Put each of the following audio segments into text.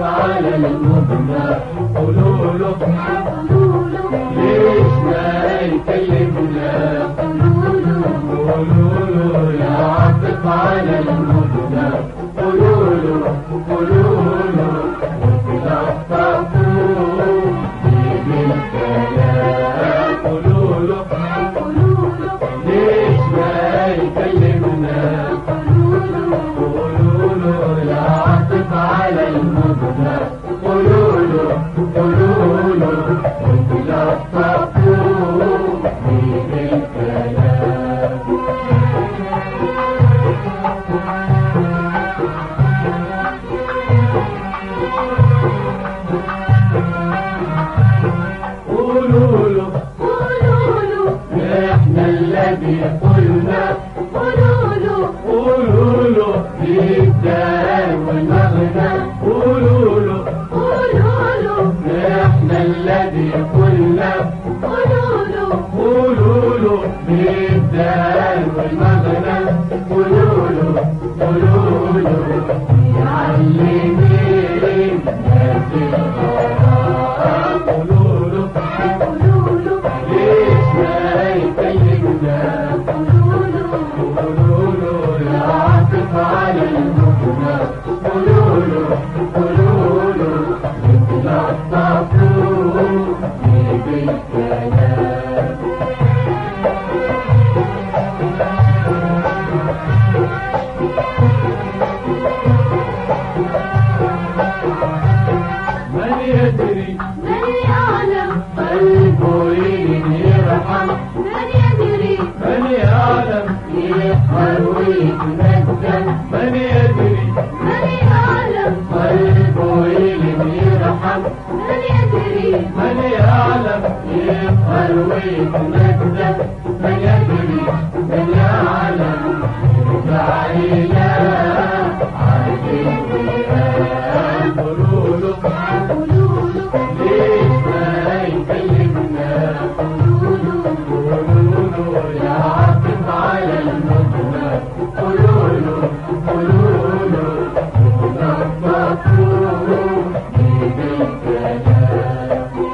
على المبنى قولوا له ليش ما يكلمنا قولوا له يعطف على المبنى قولوا له تلطفوا بالكلام قولوا له ليش ما يكلمنا قولوا له يعطف على المبنى قولوا له تلطفوا بالكلام. قولوا له احنا الذي قلنا قولوا له بالدار والمغنى قولوا له احنا الذي قلنا قولوا له بالدار والمغنى قولوا له يعلمنا في القرآن قولوا له ليش ما يكلمنا قولوا له يعطف على المبنى قولوا له تلطفوا بالكلام. من يدري من يعلم قلبه يرحم من يدري من يعلم يقهر ويتندم من يدري من يعلم قلبه يرحم من يدري من يعلم يقهر ويتندم من يدري من يعلم يرجع إلى عهد الوئام قولوا له ليش ما يكلمنا قولوا له يعطف على المبنى قولوا له تلطفوا بالكلام.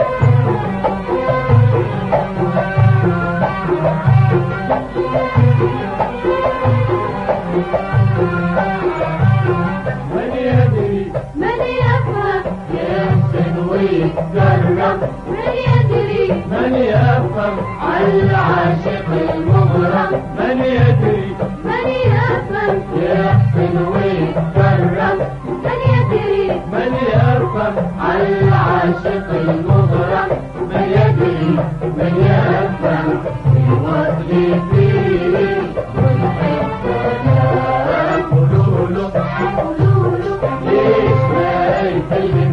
من يدري من يفهم يحسن ويتجرب من يدري من يفهم العاشق المغرم من يدري من يفهم يحسن ويتجرب من يدري من يفهم العاشق المغرم من يدري من يفهم الوصل فيه والحب كلام قولوا له ليش ما يكلمنا